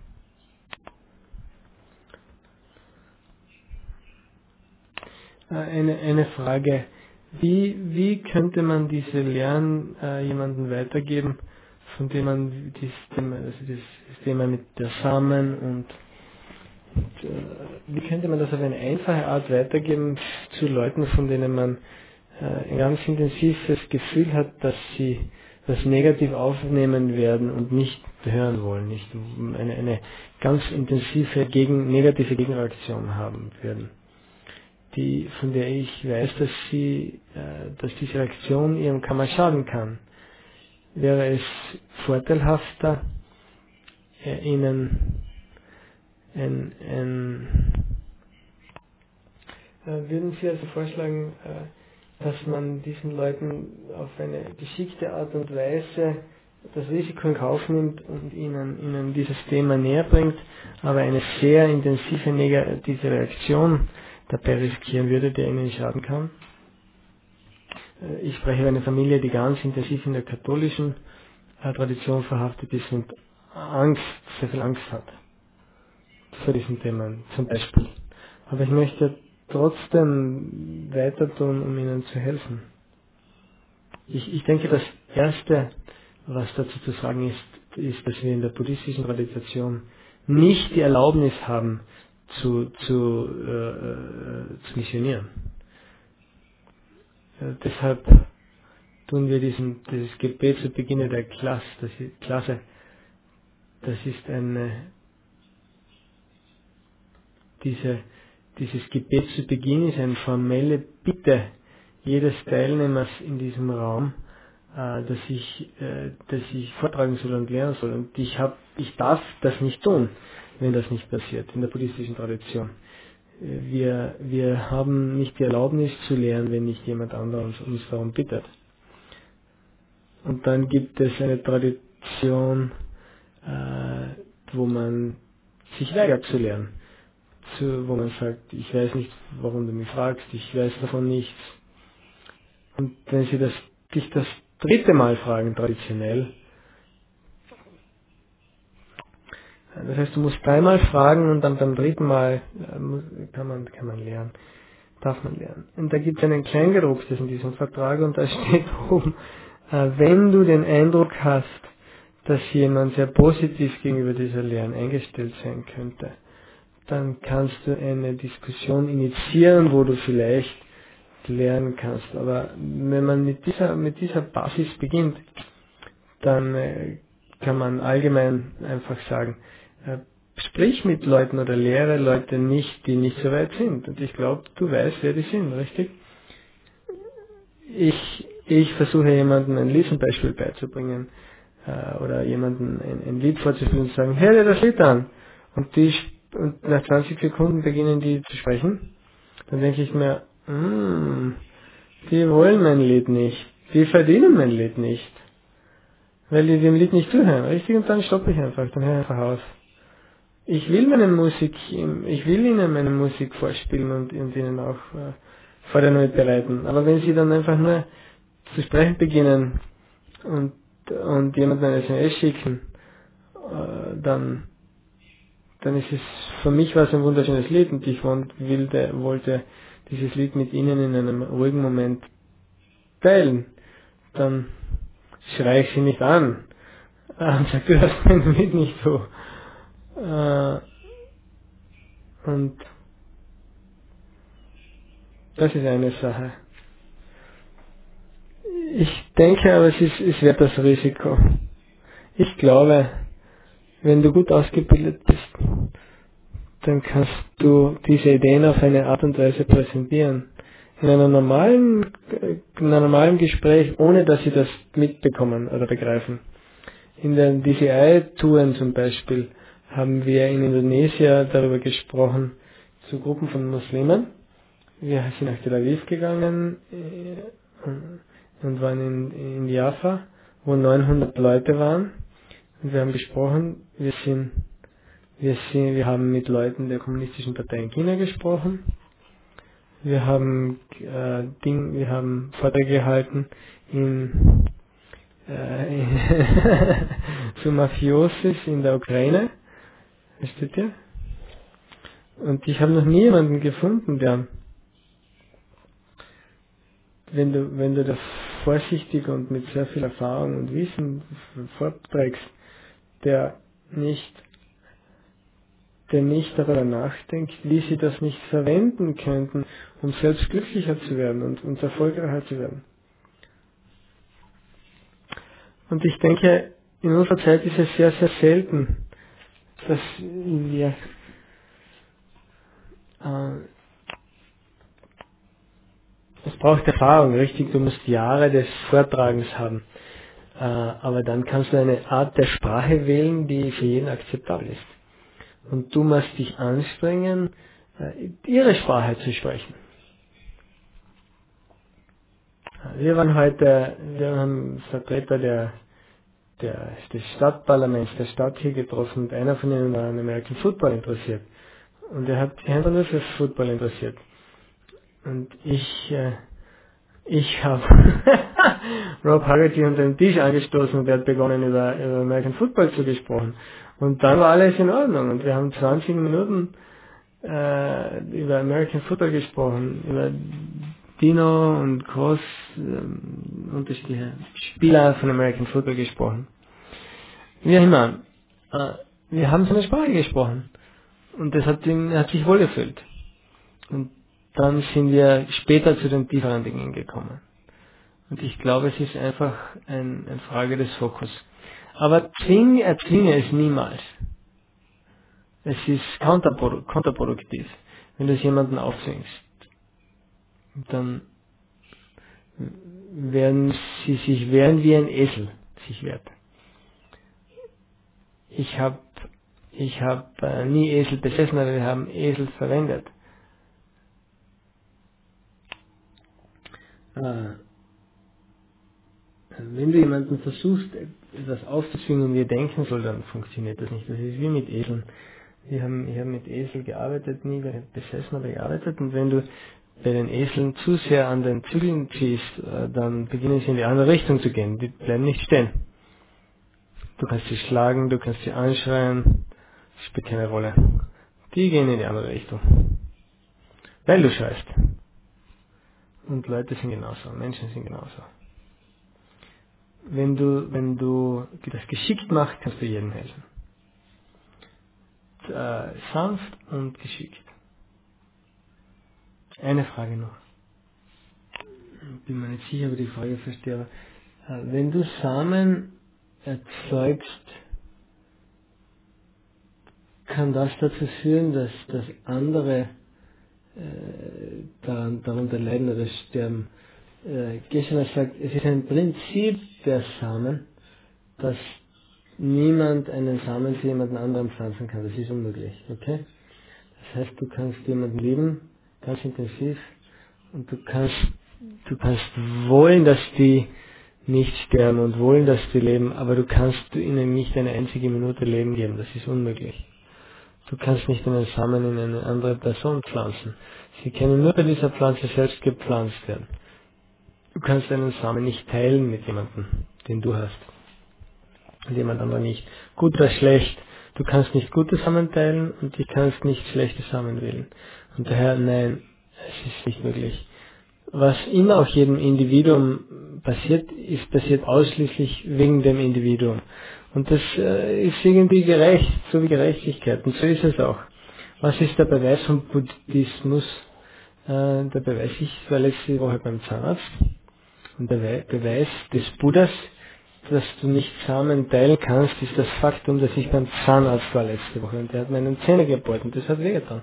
Uh, eine, eine Frage. Wie, wie könnte man diese Lehren äh, jemandem weitergeben, von dem man dieses Thema, also das Thema mit der Samen und, und äh, wie könnte man das auf eine einfache Art weitergeben zu Leuten, von denen man äh, ein ganz intensives Gefühl hat, dass sie das negativ aufnehmen werden und nicht hören wollen, nicht eine, eine ganz intensive gegen, negative Gegenreaktion haben werden. Die, von der ich weiß, dass sie, äh, dass diese Reaktion ihrem Karma schaden kann. Wäre es vorteilhafter, äh, ihnen ein, ein äh, würden Sie also vorschlagen, äh, dass man diesen Leuten auf eine geschickte Art und Weise das Risiko in Kauf nimmt und ihnen, ihnen dieses Thema näher bringt, aber eine sehr intensive negative Reaktion dabei riskieren würde, der ihnen schaden kann. Ich spreche über eine Familie, die ganz intensiv in der katholischen äh, Tradition verhaftet ist und Angst, sehr viel Angst hat vor diesen Themen zum Beispiel. Aber ich möchte trotzdem weiter tun, um ihnen zu helfen. Ich, ich denke, das Erste, was dazu zu sagen ist, ist, dass wir in der buddhistischen Tradition nicht die Erlaubnis haben, zu, zu, äh, äh, zu missionieren. Äh, deshalb tun wir diesen, dieses Gebet zu Beginn der Klasse, das ist, Klasse, das ist eine, diese, dieses Gebet zu Beginn ist eine formelle Bitte jedes Teilnehmers in diesem Raum, äh, dass ich, äh, dass ich vortragen soll und lernen soll. Und ich hab, ich darf das nicht tun, wenn das nicht passiert, in der buddhistischen Tradition. Wir, wir haben nicht die Erlaubnis zu lehren, wenn nicht jemand anderes uns darum bittet. Und dann gibt es eine Tradition, äh, wo man sich weigert zu lernen. Zu, wo man sagt, ich weiß nicht, warum du mich fragst, ich weiß davon nichts. Und wenn sie das, dich das dritte Mal fragen, traditionell, das heißt, du musst dreimal fragen und dann beim dritten Mal äh, kann man, kann man lernen, darf man lernen. Und da gibt es einen Kleingedrucktes in diesem Vertrag und da steht oben, äh, wenn du den Eindruck hast, dass jemand sehr positiv gegenüber dieser Lehren eingestellt sein könnte, dann kannst du eine Diskussion initiieren, wo du vielleicht lernen kannst. Aber wenn man mit dieser, mit dieser Basis beginnt, dann äh, kann man allgemein einfach sagen, äh, sprich mit Leuten oder lehre Leute nicht, die nicht so weit sind. Und ich glaube, du weißt, wer die sind, richtig? Ich, ich versuche jemandem ein Lied-Beispiel beizubringen äh, oder jemandem ein, ein Lied vorzuspielen und zu sagen, hör dir das Lied an. Und, die, und nach zwanzig Sekunden beginnen die zu sprechen. Dann denke ich mir, mm, die wollen mein Lied nicht. Die verdienen mein Lied nicht. Weil die dem Lied nicht zuhören, richtig? Und dann stoppe ich einfach, dann höre ich einfach auf. Ich will meine Musik, ich will ihnen meine Musik vorspielen und, und ihnen auch äh, Freude bereiten. Aber wenn sie dann einfach nur zu sprechen beginnen und, und jemanden eine S M S schicken, äh, dann, dann ist es, für mich war es ein wunderschönes Lied und ich wollte, wollte dieses Lied mit ihnen in einem ruhigen Moment teilen. Dann schreie ich sie nicht an und sage, du hörst mein Lied nicht so. Äh, und das ist eine Sache. Ich denke aber, es ist, es wert das Risiko. Ich glaube, wenn du gut ausgebildet bist, dann kannst du diese Ideen auf eine Art und Weise präsentieren. In einer normalen, in einem normalen Gespräch, ohne dass sie das mitbekommen oder begreifen. In den D C I-Touren zum Beispiel haben wir in Indonesien darüber gesprochen, zu Gruppen von Muslimen. Wir sind nach Tel Aviv gegangen äh, und waren in, in Jaffa, wo neunhundert Leute waren. Und wir haben besprochen, wir sind, wir sind, wir haben mit Leuten der Kommunistischen Partei in China gesprochen. Wir haben äh, Ding, wir haben Vorträge gehalten in, äh, in zu Mafiosis in der Ukraine. Versteht ihr? Und ich habe noch nie jemanden gefunden, der, wenn du, wenn du das vorsichtig und mit sehr viel Erfahrung und Wissen vorträgst, der nicht, der nicht darüber nachdenkt, wie sie das nicht verwenden könnten, um selbst glücklicher zu werden und, und erfolgreicher zu werden. Und ich denke, in unserer Zeit ist es sehr, sehr selten, dass wir äh, es braucht Erfahrung, richtig, du musst Jahre des Vortragens haben. Äh, aber dann kannst du eine Art der Sprache wählen, die für jeden akzeptabel ist. Und du musst dich anstrengen, äh, ihre Sprache zu sprechen. Wir waren heute, wir haben Vertreter der, der, des Stadtparlaments, der Stadt hier getroffen und einer von ihnen war an American Football interessiert. Und er hat sich einfach nur für Football interessiert. Und ich, äh, ich habe Rob Haggerty unter den Tisch angestoßen und er hat begonnen über, über American Football zu gesprochen. Und dann war alles in Ordnung und wir haben zwanzig Minuten äh, über American Football gesprochen, über Dino und Cross, ähm, unterschiedliche Spieler von American Football gesprochen. Wie auch immer, äh, wir haben seine Sprache gesprochen und das hat, ihn, hat sich wohlgefühlt. Und dann sind wir später zu den tieferen Dingen gekommen. Und ich glaube, es ist einfach ein, eine Frage des Fokus. Aber zwing, erzwinge es niemals. Es ist kontraprodu- kontraproduktiv, wenn du es jemanden aufzwingst. Dann werden sie sich wehren wie ein Esel sich wehrt. Ich habe ich hab, äh, nie Esel besessen, aber wir haben Esel verwendet. Äh, Wenn du jemanden versuchst, etwas aufzuzwingen, wie er denken soll, dann funktioniert das nicht. Das ist wie mit Eseln. Wir haben, ich habe mit Esel gearbeitet, nie besessen, aber gearbeitet. Und wenn du bei den Eseln zu sehr an den Zügeln ziehst, äh, dann beginnen sie in die andere Richtung zu gehen. Die bleiben nicht stehen. Du kannst sie schlagen, du kannst sie anschreien, spielt keine Rolle. Die gehen in die andere Richtung. Weil du schreist. Und Leute sind genauso, Menschen sind genauso. Wenn du, wenn du das geschickt machst, kannst du jedem helfen. Äh, sanft und geschickt. Eine Frage noch. Ich bin mir nicht sicher, ob ich die Frage verstehe, aber äh, wenn du Samen erzeugst, kann das dazu führen, dass, dass andere äh, daran, darunter leiden oder sterben. Äh, Geshe sagt, es ist ein Prinzip der Samen, dass niemand einen Samen für jemanden anderen pflanzen kann. Das ist unmöglich, okay? Das heißt, du kannst jemanden lieben, ganz intensiv, und du kannst, du kannst wollen, dass die nicht sterben und wollen, dass die leben, aber du kannst ihnen nicht eine einzige Minute Leben geben. Das ist unmöglich. Du kannst nicht einen Samen in eine andere Person pflanzen. Sie können nur bei dieser Pflanze selbst gepflanzt werden. Du kannst einen Samen nicht teilen mit jemandem, den du hast. Und jemand anderer nicht. Gut oder schlecht. Du kannst nicht gute Samen teilen und du kannst nicht schlechte Samen wählen. Und daher, nein, es ist nicht möglich. Was immer auf jedem Individuum passiert, ist passiert ausschließlich wegen dem Individuum. Und das äh, ist irgendwie gerecht, so wie Gerechtigkeit. Und so ist es auch. Was ist der Beweis vom Buddhismus? Äh, der Beweis, ich war letzte Woche beim Zahnarzt Und der Be- Beweis des Buddhas, dass du nicht Samen teilen kannst, ist das Faktum, dass ich beim Zahnarzt war letzte Woche und der hat meinen Zähne gebohrt und das hat wehgetan.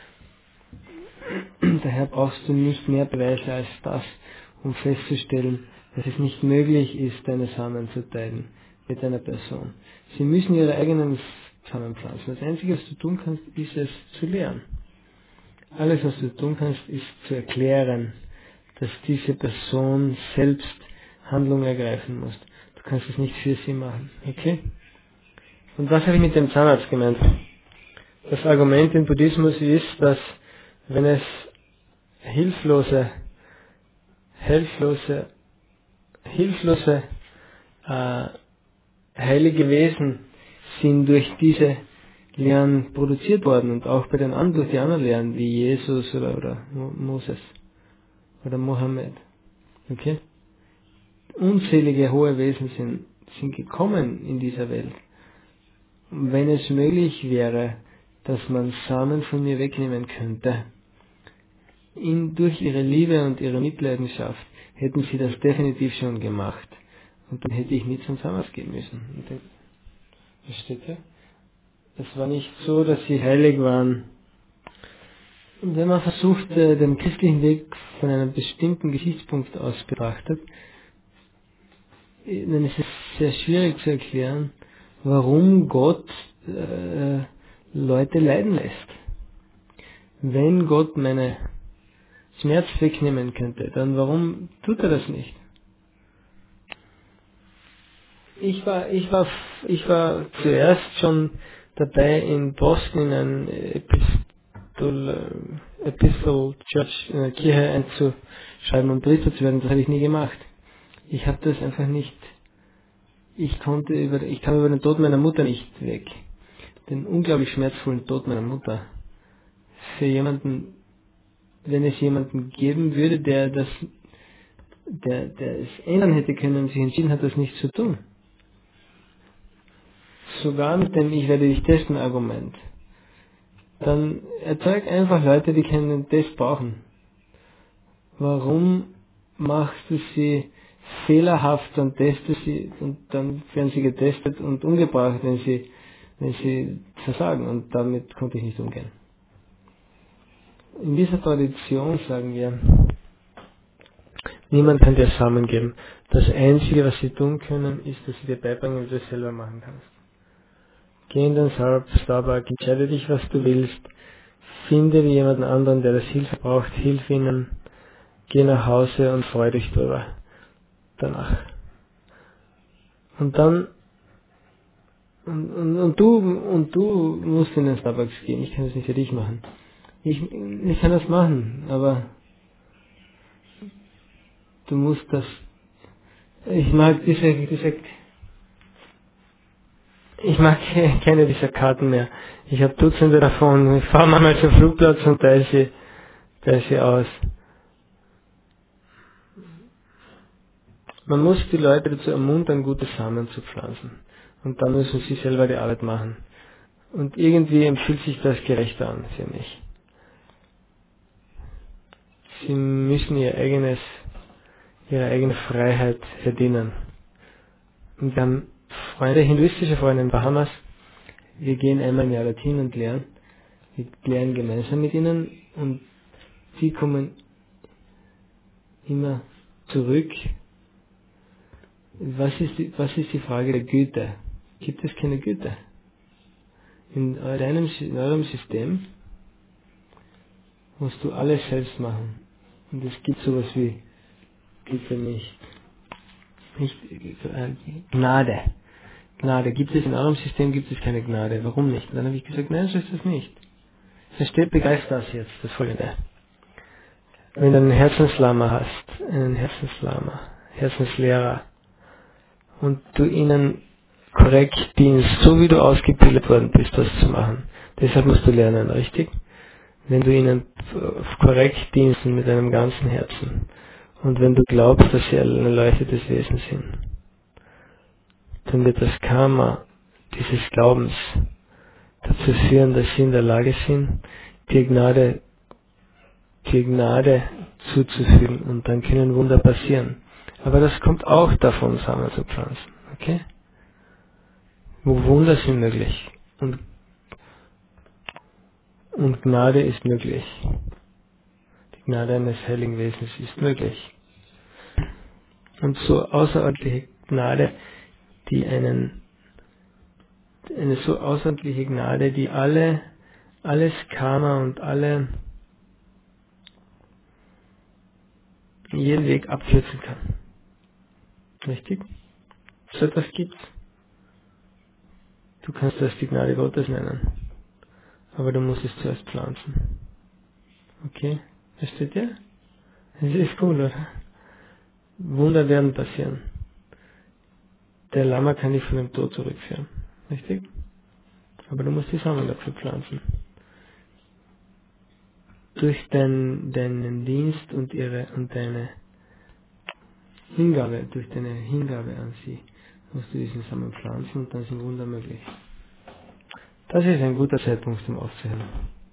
Daher brauchst du nicht mehr Beweise als das, um festzustellen, dass es nicht möglich ist, deine Samen zu teilen mit einer Person. Sie müssen ihre eigenen Samen pflanzen. Das Einzige, was du tun kannst, ist es zu lehren. Alles, was du tun kannst, ist zu erklären, dass diese Person selbst Handlung ergreifen muss. Du kannst es nicht für sie machen. Okay? Und was habe ich mit dem Zahnarzt gemeint? Das Argument im Buddhismus ist, dass wenn es hilflose, hilflose, hilflose äh, heilige Wesen sind durch diese Lehren produziert worden und auch bei den anderen, durch die anderen Lehren, wie Jesus oder, oder Moses oder Mohammed. Okay? Unzählige hohe Wesen sind, sind gekommen in dieser Welt. Wenn es möglich wäre, dass man Samen von mir wegnehmen könnte, in, durch ihre Liebe und ihre Mitleidenschaft, hätten sie das definitiv schon gemacht. Und dann hätte ich nie zum Zahnarzt gehen müssen. Und dann, versteht ihr? Es war nicht so, dass sie heilig waren. Und wenn man versucht, den christlichen Weg von einem bestimmten Gesichtspunkt aus betrachtet, dann ist es sehr schwierig zu erklären, warum Gott äh, Leute leiden lässt. Wenn Gott meine Schmerz wegnehmen könnte, dann warum tut er das nicht? Ich war, ich war, ich war zuerst schon dabei, in Boston in eine Epistle, Epistle Church, in eine Kirche einzuschreiben und Priester zu werden. Das habe ich nie gemacht. Ich habe das einfach nicht, ich konnte über, ich kam über den Tod meiner Mutter nicht weg. Den unglaublich schmerzvollen Tod meiner Mutter. Für jemanden, wenn es jemanden geben würde, der das, der, der es ändern hätte können und sich entschieden hat, das nicht zu tun. Sogar mit dem Ich werde dich testen Argument. Dann erzeug einfach Leute, die keinen Test brauchen. Warum machst du sie fehlerhaft und testest sie und dann werden sie getestet und umgebracht, wenn sie, wenn sie versagen, und damit konnte ich nicht umgehen. In dieser Tradition sagen wir, niemand kann dir Samen geben. Das Einzige, was sie tun können, ist, dass sie dir beibringen, wie du es selber machen kannst. Geh in den Starbucks, entscheide dich, was du willst, finde jemanden anderen, der das Hilfe braucht, hilf ihnen, geh nach Hause und freu dich drüber. Danach. Und dann, und, und, und du, und du musst in den Starbucks gehen, ich kann das nicht für dich machen. Ich, ich kann das machen, aber du musst das, ich mag diese, diese, ich mag keine dieser Karten mehr. Ich habe Dutzende davon. Ich fahre manchmal zum Flugplatz und teile sie, teile sie aus. Man muss die Leute dazu ermuntern, gute Samen zu pflanzen. Und dann müssen sie selber die Arbeit machen. Und irgendwie empfiehlt sich das gerechter an für mich. Sie müssen ihr eigenes, ihre eigene Freiheit verdienen. Und wir haben Freunde, hinduistische Freunde in Bahamas. Wir gehen einmal im Jahr dorthin und lernen. Wir lernen gemeinsam mit ihnen und sie kommen immer zurück. Was ist die, was ist die Frage der Güte? Gibt es keine Güte? In, deinem, in eurem System musst du alles selbst machen. Und es gibt sowas wie Güte nicht. Nicht äh, Gnade. Gnade. Gibt es in eurem System, gibt es keine Gnade. Warum nicht? Und dann habe ich gesagt, nein, so ist das nicht. Versteht, begreift das jetzt, das Folgende. Wenn du einen Herzenslama hast, einen Herzenslama, Herzenslehrer, und du ihnen korrekt dienst, so wie du ausgebildet worden bist, das zu machen. Deshalb musst du lernen, richtig? Wenn du ihnen korrekt dienst mit deinem ganzen Herzen und wenn du glaubst, dass sie ein erleuchtetes Wesen sind, dann wird das Karma dieses Glaubens dazu führen, dass sie in der Lage sind, dir Gnade, dir Gnade zuzufügen, und dann können Wunder passieren. Aber das kommt auch davon, Samen zu pflanzen. Okay? Wo Wunder sind möglich. Und, und Gnade ist möglich. Die Gnade eines heiligen Wesens ist möglich. Und so außerordentliche Gnade, die einen, eine so außerordentliche Gnade, die alle, alles Karma und alle, jeden Weg abkürzen kann. Richtig? So etwas gibt's. Du kannst das die Gnade Gottes nennen. Aber du musst es zuerst pflanzen. Okay? Versteht ihr? Das ist cool, oder? Wunder werden passieren. Der Lama kann dich von dem Tod zurückführen. Richtig? Aber du musst die Samen dafür pflanzen. Durch dein, deinen Dienst und ihre und deine Hingabe, durch deine Hingabe an sie, musst du diesen Samen pflanzen und dann sind Wunder möglich. Das ist ein guter Zeitpunkt zum Aufzuhören.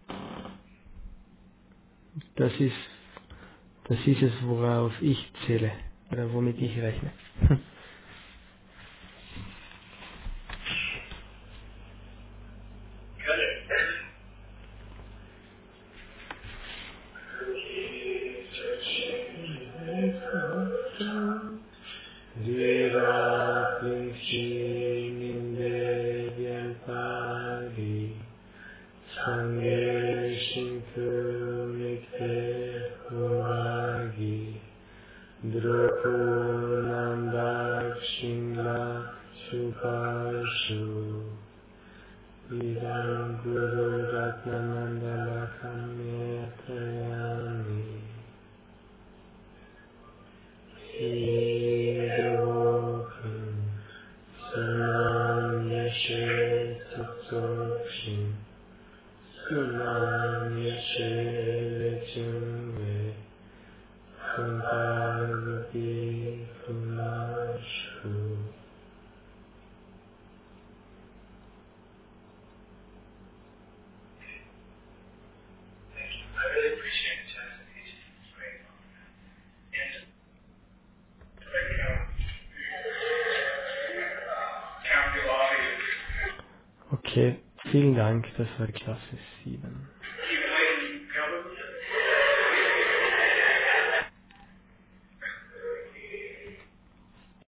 Das ist, das ist es, worauf ich zähle, oder womit ich rechne. Idam Guru Ratnamandala Kamyatrayami Idavokum Sunam Yashe Tutsokshin Sunam Yashe Lechungve Sampagati Kumashu. Okay, vielen Dank, das war Klasse sieben.